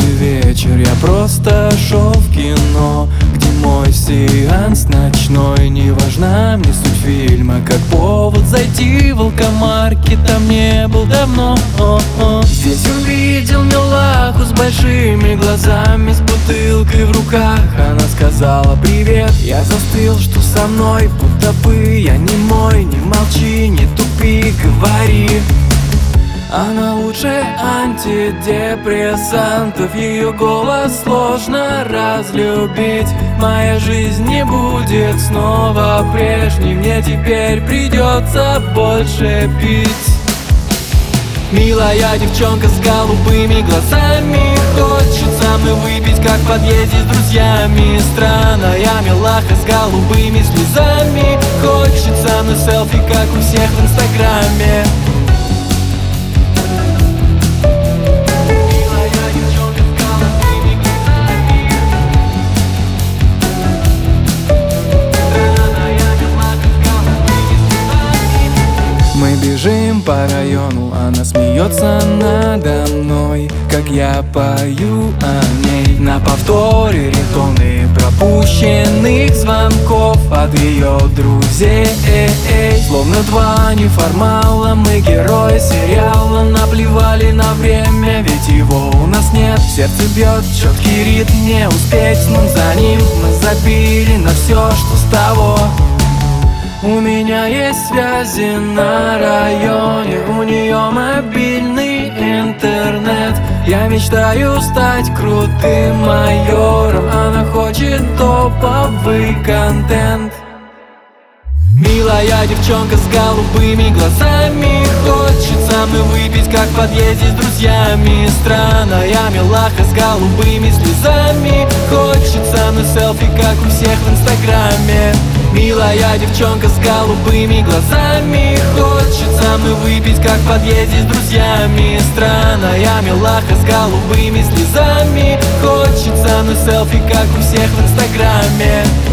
вечер, я просто шел в кино, где мой сеанс ночной. Не важна мне суть фильма, как повод зайти в алкомаркет, там не был давно. Здесь увидел милаху с большими глазами, с бутылкой в руках. Она сказала привет, я застыл, что со мной, будто бы я не мой. Не молчи, не тупи, говори. Она лучше антидепрессантов, ее голос сложно разлюбить. Моя жизнь не будет снова прежней, мне теперь придется больше пить. Милая девчонка с голубыми глазами хочет со мной выпить, как в подъезде с друзьями. Странная милаха с голубыми слезами хочет со мной селфи, как у всех в инстаграме. Мы бежим по району, она смеется надо мной, как я пою о ней. На повторе рингтоны пропущенных звонков от ее друзей. Словно два неформала, мы герои сериала. Наплевали на время, ведь его у нас нет. Сердце бьет четкий ритм, не успеть снуть за ним. Мы забили на все, что с того. У меня есть связи на районе, у нее мобильный интернет. Я мечтаю стать крутым майором, она хочет топовый контент. Милая девчонка с голубыми глазами хочет со мной выпить, как в подъезде с друзьями. Странная милаха с голубыми слезами хочет со мной селфи, как у всех в инстаграме. Милая девчонка с голубыми глазами хочет со мной выпить, как в подъезде с друзьями. Странная милаха с голубыми слезами хочет со мной селфи, как у всех в инстаграме.